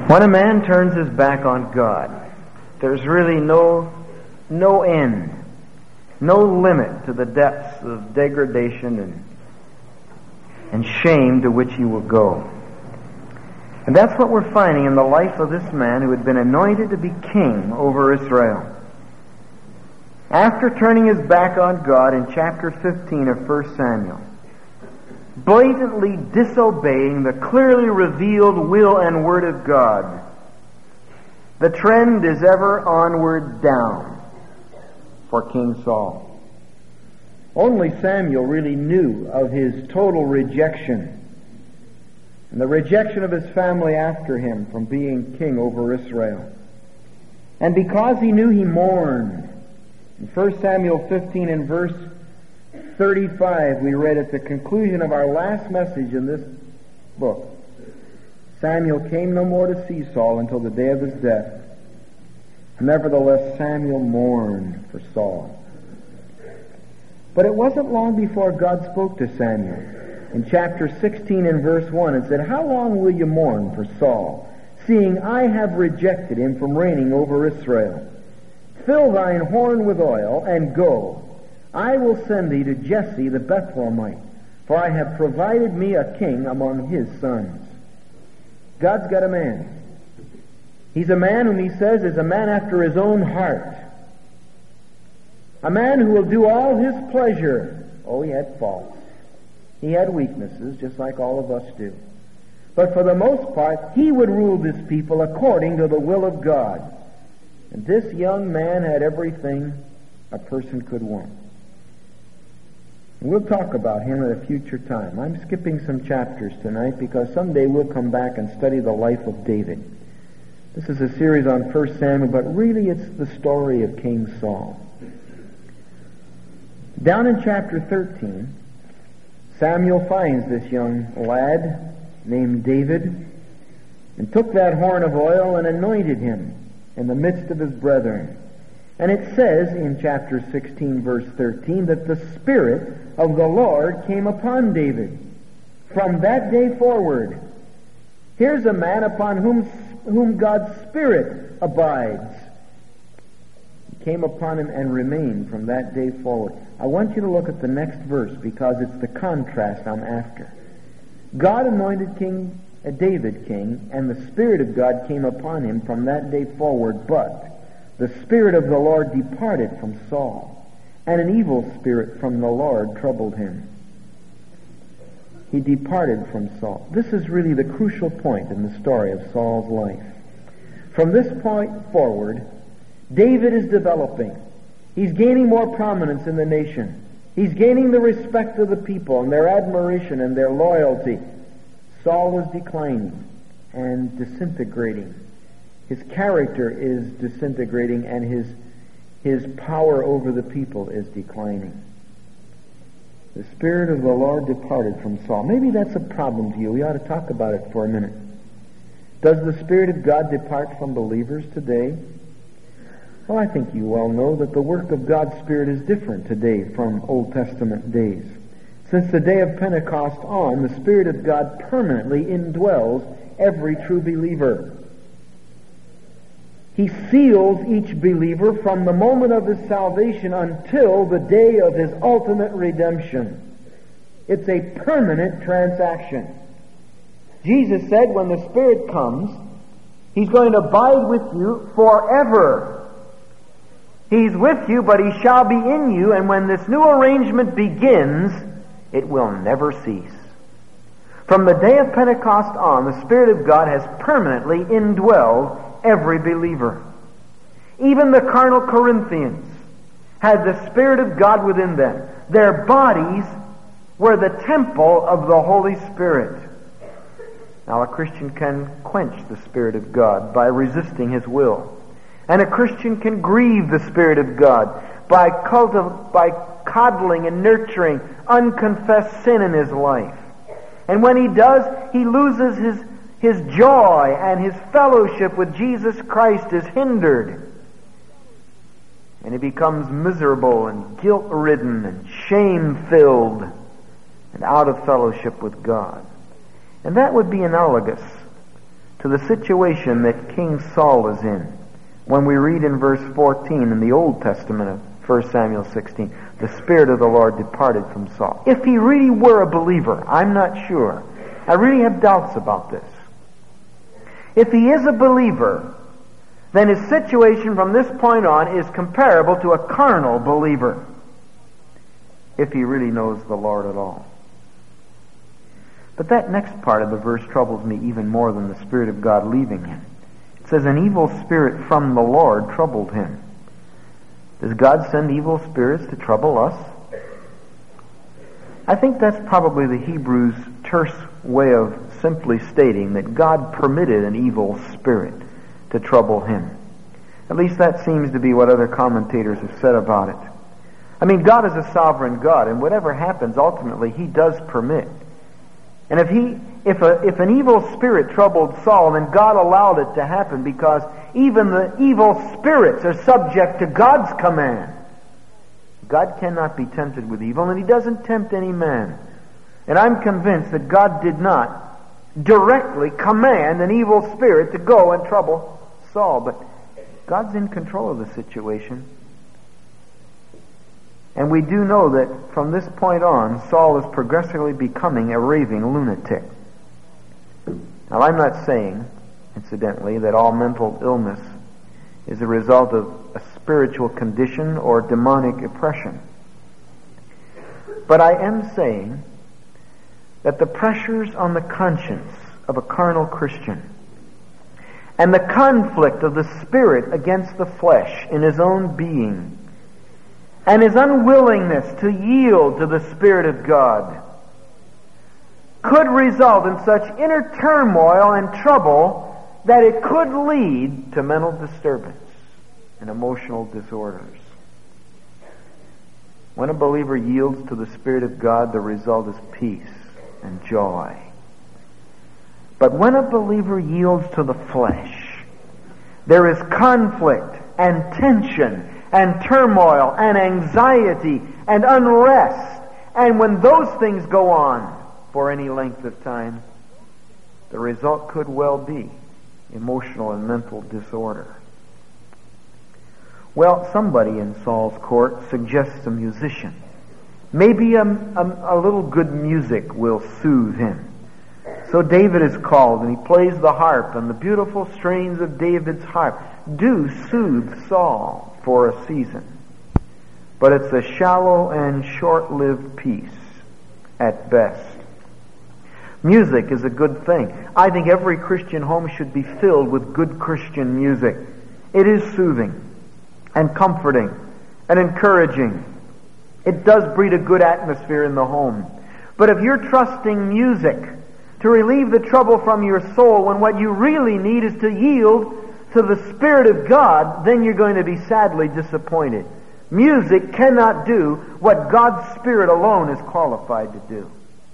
When a man turns his back on God, there's really no end, no limit to the depths of degradation and shame to which he will go. And that's what we're finding in the life of this man who had been anointed to be king over Israel. After turning his back on God in chapter 15 of 1 Samuel, blatantly disobeying the clearly revealed will and word of God, the trend is ever onward down for King Saul. Only Samuel really knew of his total rejection and the rejection of his family after him from being king over Israel. And because he knew, he mourned. In 1 Samuel 15 and verse 35, we read at the conclusion of our last message in this book, Samuel came no more to see Saul until the day of his death. Nevertheless, Samuel mourned for Saul. But it wasn't long before God spoke to Samuel. In chapter 16 and verse 1, it said, "How long will you mourn for Saul, seeing I have rejected him from reigning over Israel? Fill thine horn with oil, and go. I will send thee to Jesse the Bethlehemite, for I have provided me a king among his sons." God's got a man. He's a man whom he says is a man after his own heart. A man who will do all his pleasure. Oh, he had faults. He had weaknesses, just like all of us do. But for the most part, he would rule this people according to the will of God. And this young man had everything a person could want. And we'll talk about him at a future time. I'm skipping some chapters tonight because someday we'll come back and study the life of David. This is a series on 1 Samuel, but really it's the story of King Saul. Down in chapter 13, Samuel finds this young lad named David and took that horn of oil and anointed him in the midst of his brethren. And it says in chapter 16, verse 13, that the Spirit of the Lord came upon David. From that day forward, here's a man upon whom God's Spirit abides. He came upon him and remained from that day forward. I want you to look at the next verse because it's the contrast I'm after. God anointed David king, and the Spirit of God came upon him from that day forward, but the Spirit of the Lord departed from Saul, and an evil spirit from the Lord troubled him. He departed from Saul. This is really the crucial point in the story of Saul's life. From this point forward, David is developing. He's gaining more prominence in the nation. He's gaining the respect of the people and their admiration and their loyalty. Saul was declining and disintegrating. His character is disintegrating, and his power over the people is declining. The Spirit of the Lord departed from Saul. Maybe that's a problem to you. We ought to talk about it for a minute. Does the Spirit of God depart from believers today? Well, I think you well know that the work of God's Spirit is different today from Old Testament days. Since the day of Pentecost on, the Spirit of God permanently indwells every true believer. He seals each believer from the moment of his salvation until the day of his ultimate redemption. It's a permanent transaction. Jesus said when the Spirit comes, He's going to abide with you forever. He's with you, but He shall be in you, and when this new arrangement begins, it will never cease. From the day of Pentecost on, the Spirit of God has permanently indwelled every believer. Even the carnal Corinthians had the Spirit of God within them. Their bodies were the temple of the Holy Spirit. Now, a Christian can quench the Spirit of God by resisting His will. And a Christian can grieve the Spirit of God by coddling and nurturing unconfessed sin in his life. And when he does, he loses his joy, and his fellowship with Jesus Christ is hindered. And he becomes miserable and guilt-ridden and shame-filled and out of fellowship with God. And that would be analogous to the situation that King Saul is in when we read in verse 14 in the Old Testament of 1 Samuel 16, the Spirit of the Lord departed from Saul. If he really were a believer, I'm not sure. I really have doubts about this. If he is a believer, then his situation from this point on is comparable to a carnal believer, if he really knows the Lord at all. But that next part of the verse troubles me even more than the Spirit of God leaving him. It says, an evil spirit from the Lord troubled him. Does God send evil spirits to trouble us? I think that's probably the Hebrews' terse way of simply stating that God permitted an evil spirit to trouble him. At least that seems to be what other commentators have said about it. I mean, God is a sovereign God, and whatever happens, ultimately, He does permit. And if an evil spirit troubled Saul, then God allowed it to happen because even the evil spirits are subject to God's command. God cannot be tempted with evil, and He doesn't tempt any man. And I'm convinced that God did not directly command an evil spirit to go and trouble Saul, but God's in control of the situation. And we do know that from this point on, Saul is progressively becoming a raving lunatic. Now, I'm not saying, incidentally, that all mental illness is a result of a spiritual condition or demonic oppression. But I am saying that the pressures on the conscience of a carnal Christian and the conflict of the spirit against the flesh in his own being and his unwillingness to yield to the Spirit of God could result in such inner turmoil and trouble that it could lead to mental disturbance and emotional disorders. When a believer yields to the Spirit of God, the result is peace and joy. But when a believer yields to the flesh, there is conflict and tension and turmoil and anxiety and unrest. And when those things go on for any length of time, the result could well be emotional and mental disorder. Well, somebody in Saul's court suggests a musician. Maybe a little good music will soothe him. So David is called, and he plays the harp, and the beautiful strains of David's harp do soothe Saul for a season. But it's a shallow and short-lived peace at best. Music is a good thing. I think every Christian home should be filled with good Christian music. It is soothing and comforting and encouraging. It does breed a good atmosphere in the home. But if you're trusting music to relieve the trouble from your soul when what you really need is to yield to the Spirit of God, then you're going to be sadly disappointed. Music cannot do what God's Spirit alone is qualified to do.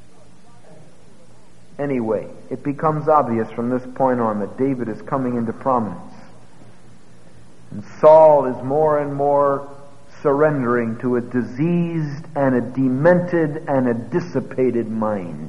Anyway, it becomes obvious from this point on that David is coming into prominence. And Saul is more and more surrendering to a diseased and a demented and a dissipated mind.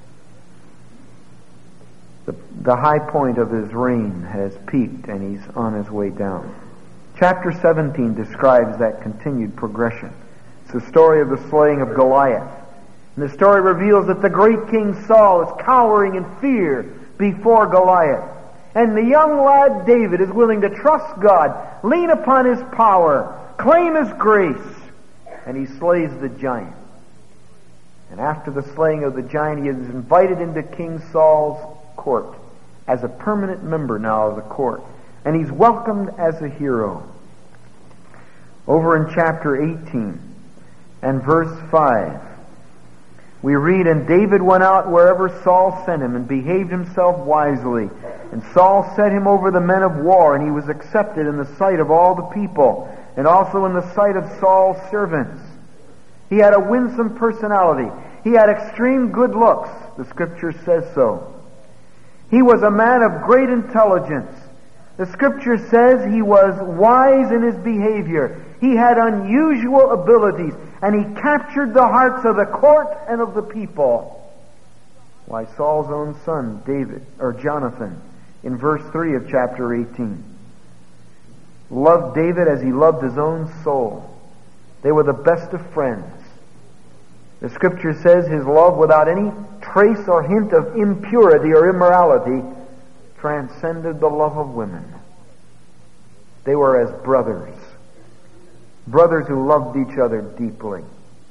The high point of his reign has peaked, and he's on his way down. Chapter 17 describes that continued progression. It's the story of the slaying of Goliath. And the story reveals that the great King Saul is cowering in fear before Goliath. And the young lad David is willing to trust God, lean upon His power, claim His grace, and he slays the giant. And after the slaying of the giant, he is invited into King Saul's court as a permanent member now of the court. And he's welcomed as a hero. Over in chapter 18 and verse 5, we read, "And David went out wherever Saul sent him, and behaved himself wisely. And Saul set him over the men of war, and he was accepted in the sight of all the people, and also in the sight of Saul's servants. He had a winsome personality. He had extreme good looks. The Scripture says so. He was a man of great intelligence. The Scripture says he was wise in his behavior. He had unusual abilities, and he captured the hearts of the court and of the people." Why, Saul's own son, Jonathan, in verse 3 of chapter 18. Loved David as he loved his own soul. They were the best of friends. The Scripture says his love, without any trace or hint of impurity or immorality, transcended the love of women. They were as brothers. Brothers who loved each other deeply.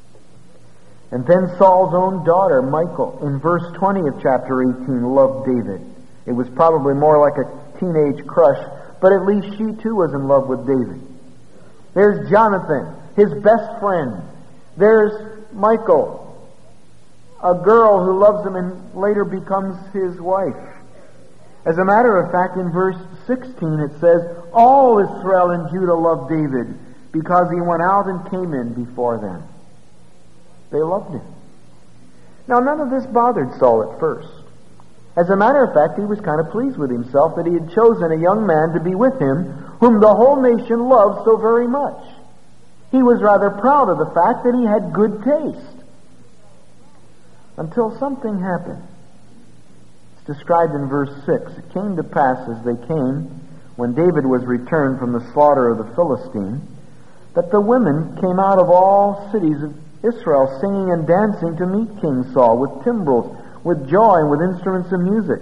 And then Saul's own daughter, Michal, in verse 20 of chapter 18, loved David. It was probably more like a teenage crush, but at least she too was in love with David. There's Jonathan, his best friend. There's Michal, a girl who loves him and later becomes his wife. As a matter of fact, in verse 16 it says, all Israel and Judah loved David because he went out and came in before them. They loved him. Now, none of this bothered Saul at first. As a matter of fact, he was kind of pleased with himself that he had chosen a young man to be with him whom the whole nation loved so very much. He was rather proud of the fact that he had good taste. Until something happened. It's described in verse 6. It came to pass as they came, when David was returned from the slaughter of the Philistine, that the women came out of all cities of Israel singing and dancing to meet King Saul with timbrels, with joy, and with instruments of music.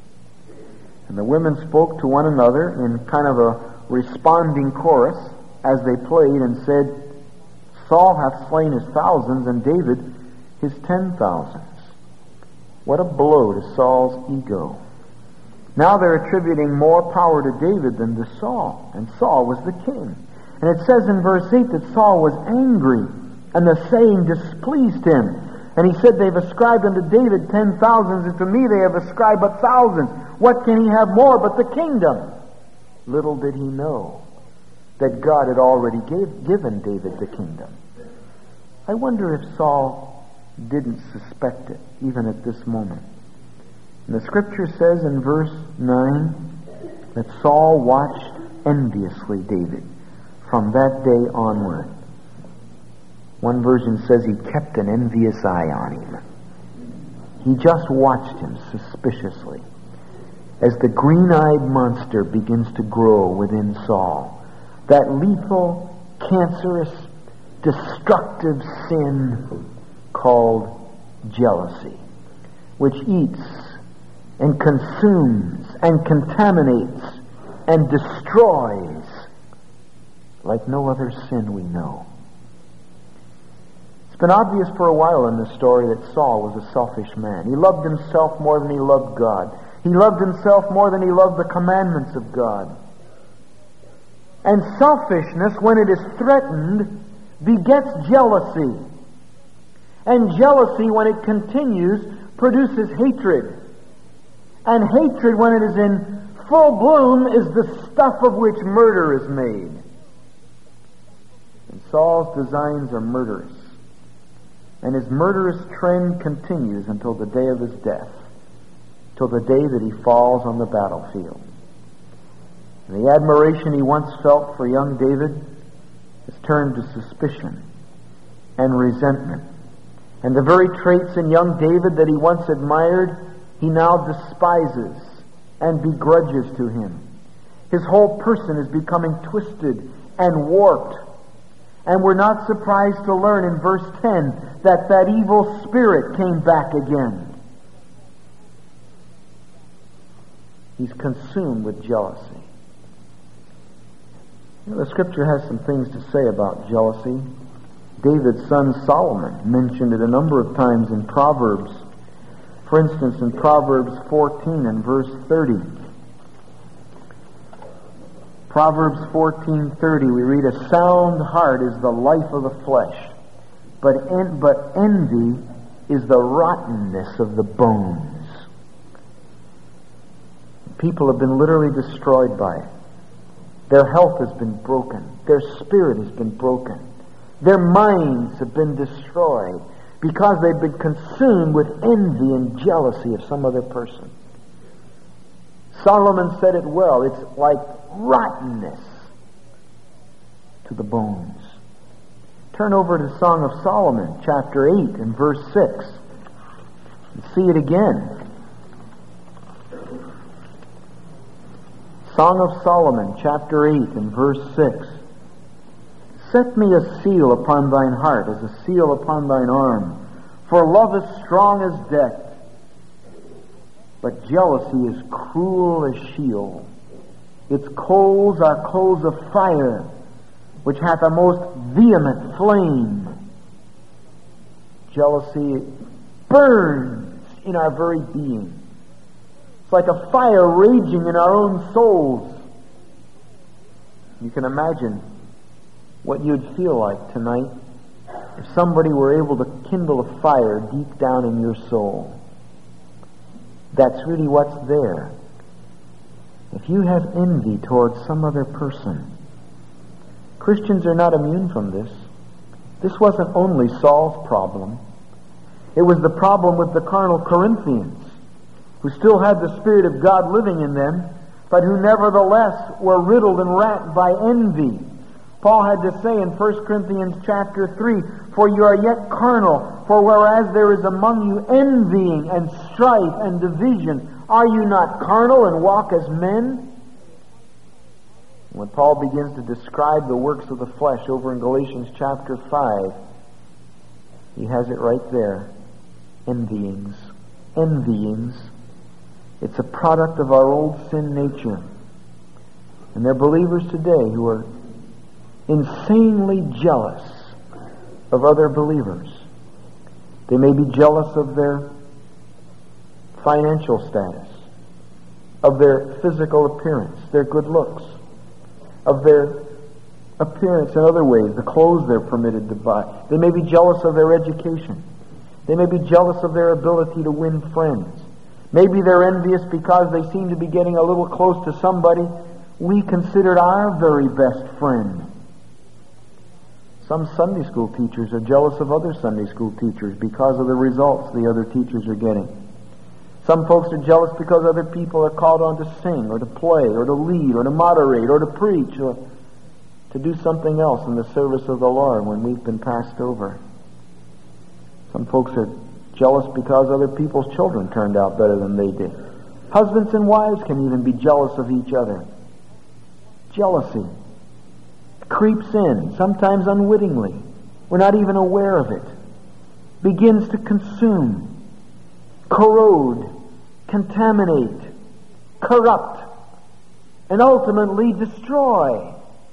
And the women spoke to one another in kind of a responding chorus as they played and said, Saul hath slain his thousands and David his 10,000s. What a blow to Saul's ego. Now they're attributing more power to David than to Saul, and Saul was the king. And it says in verse 8 that Saul was angry, and the saying displeased him. And he said, they've ascribed unto David 10,000s, and to me they have ascribed but thousands. What can he have more but the kingdom? Little did he know that God had already given David the kingdom. I wonder if Saul didn't suspect it, even at this moment. And the Scripture says in verse 9 that Saul watched enviously David from that day onward. One version says he kept an envious eye on him. He just watched him suspiciously as the green-eyed monster begins to grow within Saul. That lethal, cancerous, destructive sin called jealousy, which eats and consumes and contaminates and destroys like no other sin we know. It's been obvious for a while in this story that Saul was a selfish man. He loved himself more than he loved God. He loved himself more than he loved the commandments of God. And selfishness, when it is threatened, begets jealousy. And jealousy, when it continues, produces hatred. And hatred, when it is in full bloom, is the stuff of which murder is made. And Saul's designs are murderous. And his murderous trend continues until the day of his death, till the day that he falls on the battlefield. And the admiration he once felt for young David has turned to suspicion and resentment. And the very traits in young David that he once admired, he now despises and begrudges to him. His whole person is becoming twisted and warped. And we're not surprised to learn in verse 10 that evil spirit came back again. He's consumed with jealousy. You know, the Scripture has some things to say about jealousy. David's son Solomon mentioned it a number of times in Proverbs. For instance, in Proverbs 14 and verse 30. Proverbs 14:30, we read, a sound heart is the life of the flesh, but envy is the rottenness of the bones. People have been literally destroyed by it. Their health has been broken. Their spirit has been broken. Their minds have been destroyed because they've been consumed with envy and jealousy of some other person. Solomon said it well. It's like rottenness to the bones. Turn over to the Song of Solomon, chapter 8 and verse 6. And see it again. Song of Solomon, chapter 8 and verse 6. Set me a seal upon thine heart, as a seal upon thine arm. For love is strong as death, but jealousy is cruel as Sheol. Its coals are coals of fire, which hath a most vehement flame. Jealousy burns in our very being. It's like a fire raging in our own souls. You can imagine what you'd feel like tonight if somebody were able to kindle a fire deep down in your soul. That's really what's there. If you have envy towards some other person, Christians are not immune from this. This wasn't only Saul's problem. It was the problem with the carnal Corinthians, who still had the Spirit of God living in them, but who nevertheless were riddled and racked by envy. Paul had to say in 1 Corinthians chapter 3, For you are yet carnal, for whereas there is among you envying and strife and division, are you not carnal and walk as men? When Paul begins to describe the works of the flesh over in Galatians chapter 5, he has it right there. Envyings. Envyings. It's a product of our old sin nature. And there are believers today who are insanely jealous of other believers. They may be jealous of their financial status, of their physical appearance, their good looks, of their appearance in other ways, the clothes they're permitted to buy. They may be jealous of their education. They may be jealous of their ability to win friends. Maybe they're envious because they seem to be getting a little close to somebody we considered our very best friend. Some Sunday school teachers are jealous of other Sunday school teachers because of the results the other teachers are getting. Some folks are jealous because other people are called on to sing or to play or to lead or to moderate or to preach or to do something else in the service of the Lord when we've been passed over. Some folks are jealous because other people's children turned out better than they did. Husbands and wives can even be jealous of each other. Jealousy creeps in, sometimes unwittingly. We're not even aware of it. Begins to consume, corrode, contaminate, corrupt, and ultimately destroy.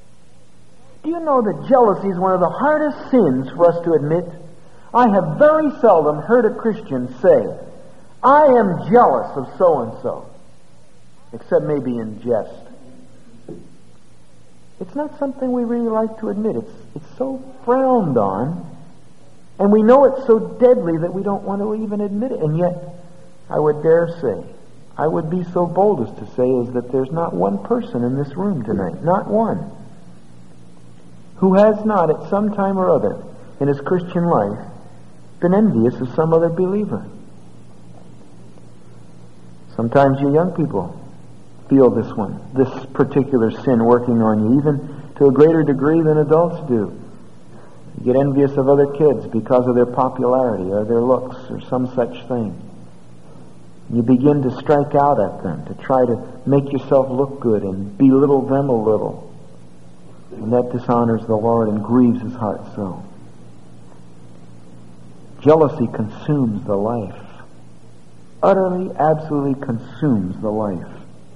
Do you know that jealousy is one of the hardest sins for us to admit? I have very seldom heard a Christian say, I am jealous of so-and-so, except maybe in jest. It's not something we really like to admit. It's so frowned on, and we know it's so deadly that we don't want to even admit it. And yet, I would dare say, I would be so bold as to say, is that there's not one person in this room tonight, not one, who has not at some time or other in his Christian life been envious of some other believer. Sometimes you young people feel this particular sin working on you, even to a greater degree than adults do. You get envious of other kids because of their popularity or their looks or some such thing. You begin to strike out at them, to try to make yourself look good and belittle them a little. And that dishonors the Lord and grieves His heart so. Jealousy consumes the life. Utterly, absolutely consumes the life.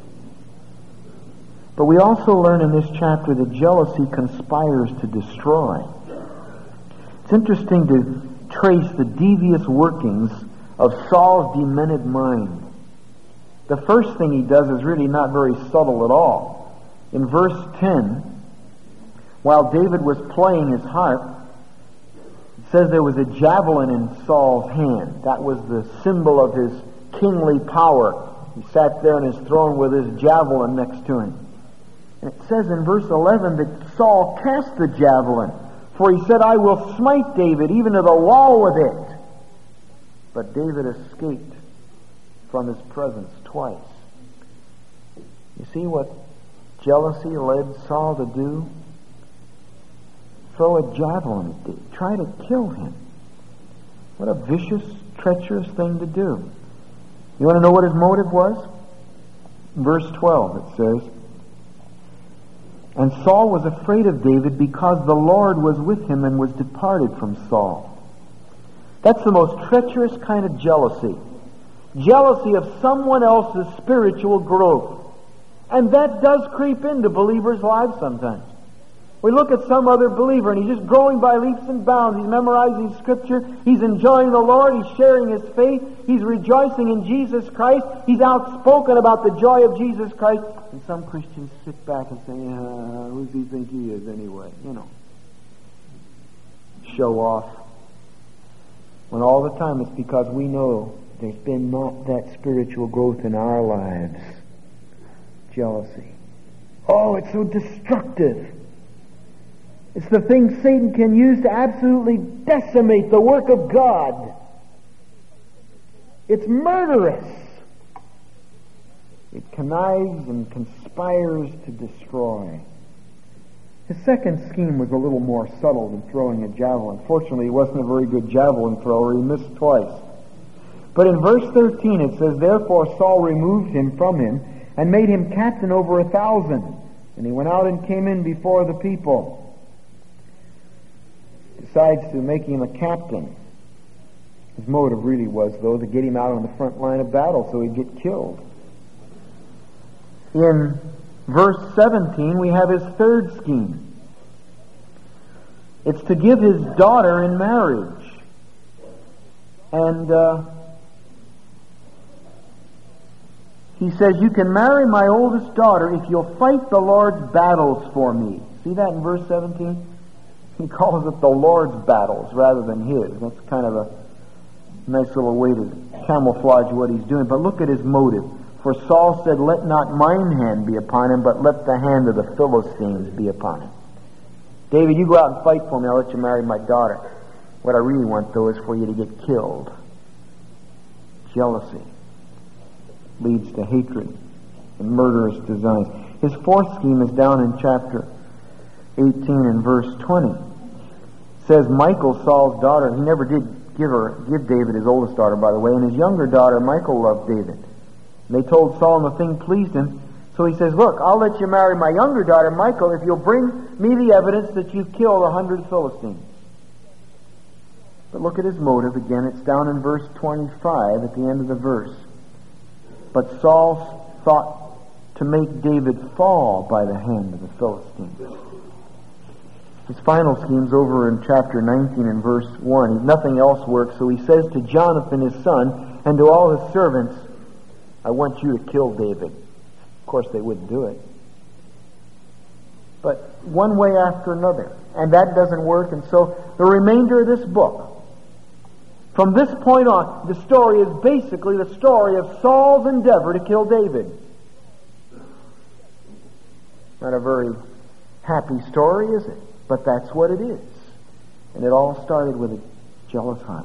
But we also learn in this chapter that jealousy conspires to destroy. It's interesting to trace the devious workings of Saul's demented mind. The first thing he does is really not very subtle at all. In verse 10, while David was playing his harp, it says there was a javelin in Saul's hand. That was the symbol of his kingly power. He sat there on his throne with his javelin next to him. And it says in verse 11 that Saul cast the javelin, for he said, I will smite David even to the wall with it. But David escaped from his presence twice. You see what jealousy led Saul to do? Throw a javelin at David, try to kill him. What a vicious, treacherous thing to do. You want to know what his motive was? Verse 12, it says, And Saul was afraid of David because the Lord was with him and was departed from Saul. That's the most treacherous kind of jealousy. Jealousy of someone else's spiritual growth. And that does creep into believers' lives sometimes. We look at some other believer and he's just growing by leaps and bounds. He's memorizing Scripture. He's enjoying the Lord. He's sharing his faith. He's rejoicing in Jesus Christ. He's outspoken about the joy of Jesus Christ. And some Christians sit back and say, who does he think he is anyway? Show off. When all the time it's because we know there's been not that spiritual growth in our lives. Jealousy. Oh, it's so destructive. It's the thing Satan can use to absolutely decimate the work of God. It's murderous. It connives and conspires to destroy. His second scheme was a little more subtle than throwing a javelin. Fortunately, he wasn't a very good javelin thrower. He missed twice. But in verse 13 it says, Therefore Saul removed him from him and made him captain over 1,000. And he went out and came in before the people. Decides to make him a captain. His motive really was, though, to get him out on the front line of battle so he'd get killed. In verse 17, we have his third scheme. It's to give his daughter in marriage. And he says, You can marry my oldest daughter if you'll fight the Lord's battles for me. See that in verse 17? He calls it the Lord's battles rather than his. That's kind of a nice little way to camouflage what he's doing. But look at his motive. For Saul said, Let not mine hand be upon him, but let the hand of the Philistines be upon him. David, you go out and fight for me, I'll let you marry my daughter. What I really want, though, is for you to get killed. Jealousy leads to hatred and murderous designs. His fourth scheme is down in chapter 18 and verse 20. It says, Michal, Saul's daughter, he never did give David his oldest daughter, by the way, and his younger daughter, Michal, loved David. And they told Saul, and the thing pleased him. So he says, Look, I'll let you marry my younger daughter, Michal, if you'll bring me the evidence that you've killed 100 Philistines. But look at his motive again. It's down in verse 25 at the end of the verse. But Saul thought to make David fall by the hand of the Philistines. His final scheme's over in chapter 19 and verse 1. Nothing else works, so he says to Jonathan, his son, and to all his servants, I want you to kill David. Of course, they wouldn't do it. But one way after another. And that doesn't work, and so the remainder of this book, from this point on, the story is basically the story of Saul's endeavor to kill David. Not a very happy story, is it? But that's what it is. And it all started with a jealous heart.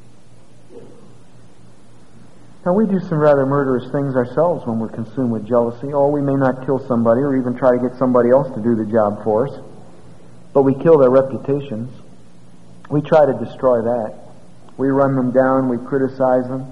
Now, we do some rather murderous things ourselves when we're consumed with jealousy. Or we may not kill somebody or even try to get somebody else to do the job for us. But we kill their reputations. We try to destroy that. We run them down. We criticize them.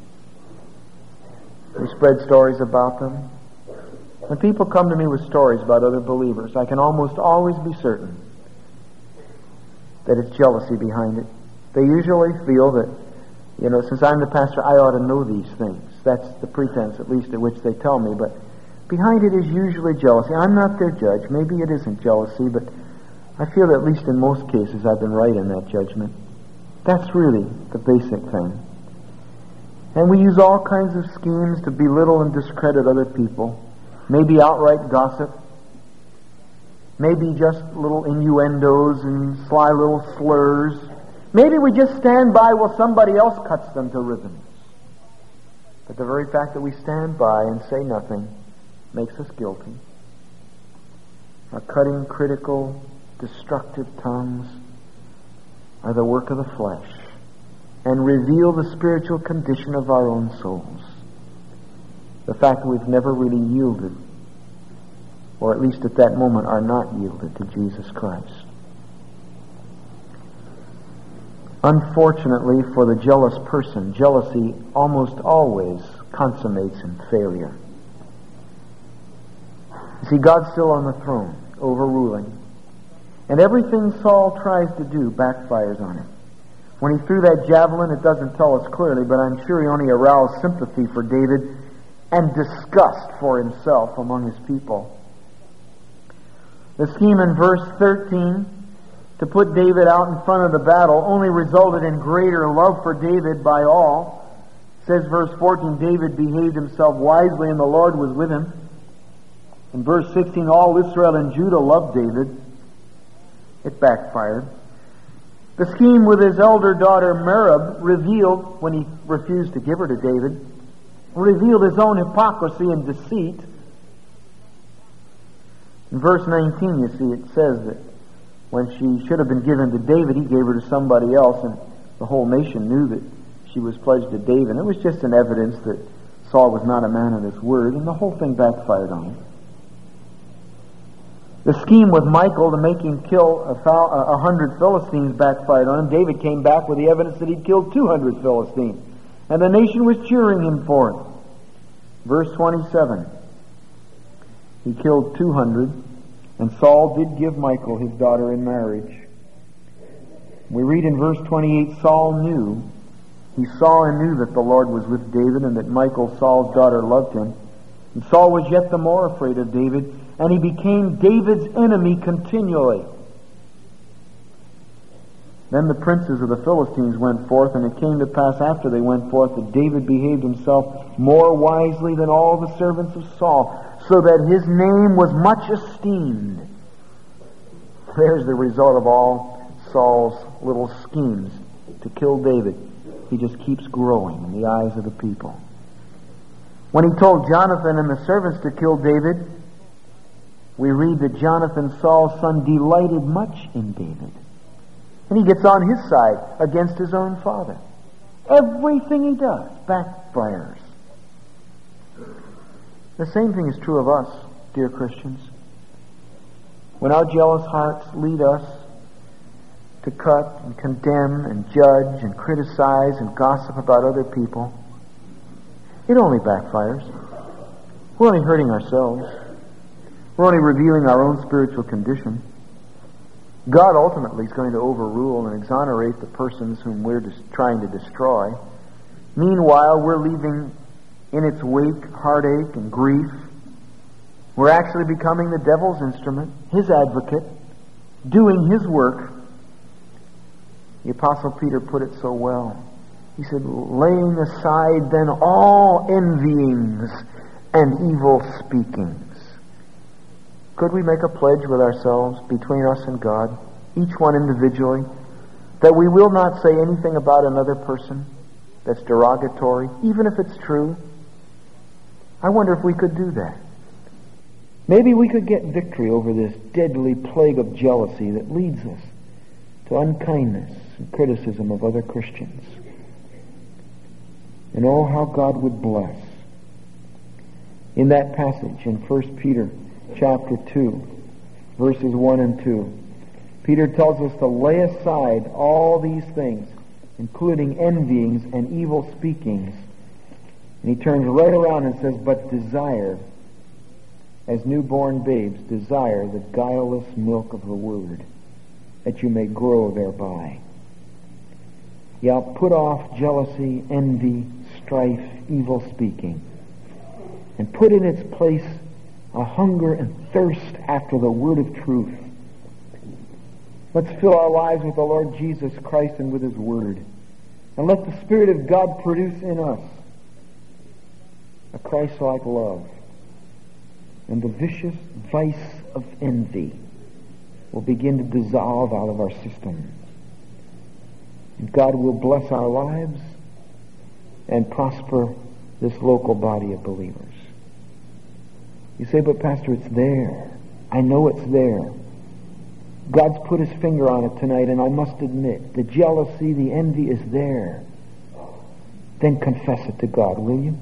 We spread stories about them. When people come to me with stories about other believers, I can almost always be certain that it's jealousy behind it. They usually feel that, since I'm the pastor, I ought to know these things. That's the pretense, at least, at which they tell me. But behind it is usually jealousy. I'm not their judge. Maybe it isn't jealousy, but I feel that at least in most cases I've been right in that judgment. That's really the basic thing. And we use all kinds of schemes to belittle and discredit other people. Maybe outright gossip. Maybe just little innuendos and sly little slurs. Maybe we just stand by while somebody else cuts them to ribbons. But the very fact that we stand by and say nothing makes us guilty. Our cutting, critical, destructive tongues are the work of the flesh and reveal the spiritual condition of our own souls. The fact that we've never really yielded, or at least at that moment are not yielded to Jesus Christ. Unfortunately for the jealous person, jealousy almost always consummates in failure. You see, God's still on the throne. overruling. And everything Saul tries to do backfires on him. When he threw that javelin, it doesn't tell us clearly, but I'm sure he only aroused sympathy for David and disgust for himself among his people. The scheme in verse 13 to put David out in front of the battle only resulted in greater love for David by all. It says verse 14, David behaved himself wisely and the Lord was with him. In verse 16, all Israel and Judah loved David. It backfired. The scheme with his elder daughter Merab revealed, when he refused to give her to David, revealed his own hypocrisy and deceit. In verse 19, you see, it says that when she should have been given to David, he gave her to somebody else, and the whole nation knew that she was pledged to David. And it was just an evidence that Saul was not a man of his word, and the whole thing backfired on him. The scheme with Michal to make him kill 100 Philistines backfired on him. David came back with the evidence that he'd killed 200 Philistines, and the nation was cheering him for it. Verse 27, he killed 200, and Saul did give Michal his daughter in marriage. We read in verse 28, Saul knew, he saw and knew that the Lord was with David, and that Michal, Saul's daughter, loved him. And Saul was yet the more afraid of David, and he became David's enemy continually. Then the princes of the Philistines went forth, and it came to pass after they went forth that David behaved himself more wisely than all the servants of Saul, so that his name was much esteemed. There's the result of all Saul's little schemes to kill David. He just keeps growing in the eyes of the people. When he told Jonathan and the servants to kill David, we read that Jonathan, Saul's son, delighted much in David. And he gets on his side against his own father. Everything he does backfires. The same thing is true of us, dear Christians. When our jealous hearts lead us to cut and condemn and judge and criticize and gossip about other people, it only backfires. We're only hurting ourselves. We're only revealing our own spiritual condition. God ultimately is going to overrule and exonerate the persons whom we're trying to destroy. Meanwhile, we're leaving in its wake heartache and grief. We're actually becoming the devil's instrument, his advocate, doing his work. The Apostle Peter put it so well. He said, laying aside then all envyings and evil speakings. Could we make a pledge with ourselves, between us and God, each one individually, that we will not say anything about another person that's derogatory, even if it's true? I wonder if we could do that. Maybe we could get victory over this deadly plague of jealousy that leads us to unkindness and criticism of other Christians. And oh, how God would bless. In that passage in 1 Peter chapter 2, verses 1 and 2, Peter tells us to lay aside all these things, including envyings and evil speakings. And he turns right around and says, but desire, as newborn babes, desire the guileless milk of the word, that you may grow thereby. Yeah, put off jealousy, envy, strife, evil speaking, and put in its place a hunger and thirst after the word of truth. Let's fill our lives with the Lord Jesus Christ and with his word. And let the Spirit of God produce in us a Christ-like love. And the vicious vice of envy will begin to dissolve out of our system. And God will bless our lives and prosper this local body of believers. You say, but Pastor, it's there. I know it's there. God's put his finger on it tonight, and I must admit, the jealousy, the envy is there. Then confess it to God, will you?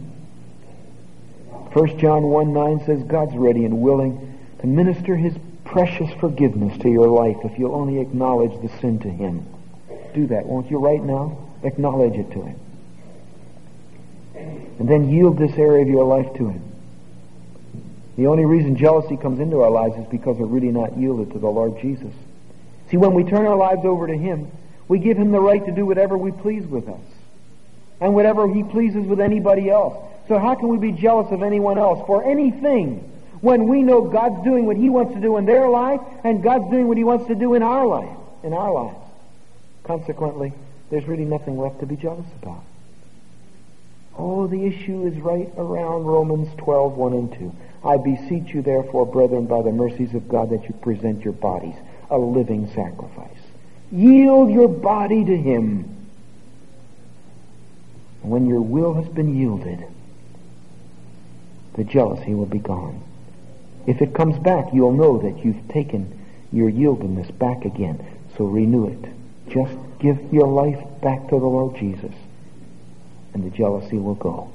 1 John 1:9 says God's ready and willing to minister his precious forgiveness to your life if you'll only acknowledge the sin to him. Do that, won't you, right now? Acknowledge it to him. And then yield this area of your life to him. The only reason jealousy comes into our lives is because we're really not yielded to the Lord Jesus. See, when we turn our lives over to Him, we give Him the right to do whatever we please with us, and whatever He pleases with anybody else. So how can we be jealous of anyone else for anything when we know God's doing what He wants to do in their life, and God's doing what He wants to do in our lives? Consequently, there's really nothing left to be jealous about. Oh, the issue is right around Romans 12, 1 and 2. I beseech you, therefore, brethren, by the mercies of God, that you present your bodies a living sacrifice. Yield your body to Him. When your will has been yielded, the jealousy will be gone. If it comes back, you'll know that you've taken your yieldedness back again. So renew it. Just give your life back to the Lord Jesus, and the jealousy will go.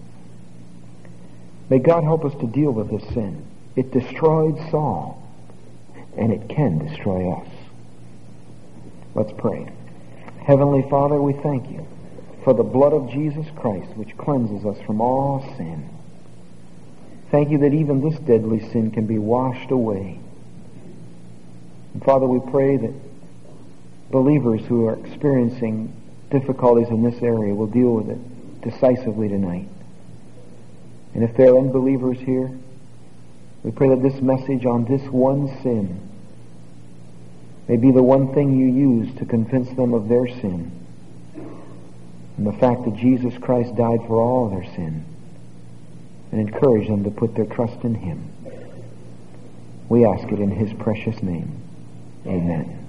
May God help us to deal with this sin. It destroyed Saul, and it can destroy us. Let's pray. Heavenly Father, we thank you for the blood of Jesus Christ, which cleanses us from all sin. Thank you that even this deadly sin can be washed away. And Father, we pray that believers who are experiencing difficulties in this area will deal with it decisively tonight. And if there are unbelievers here, we pray that this message on this one sin may be the one thing you use to convince them of their sin, and the fact that Jesus Christ died for all their sin, and encourage them to put their trust in Him. We ask it in His precious name. Amen.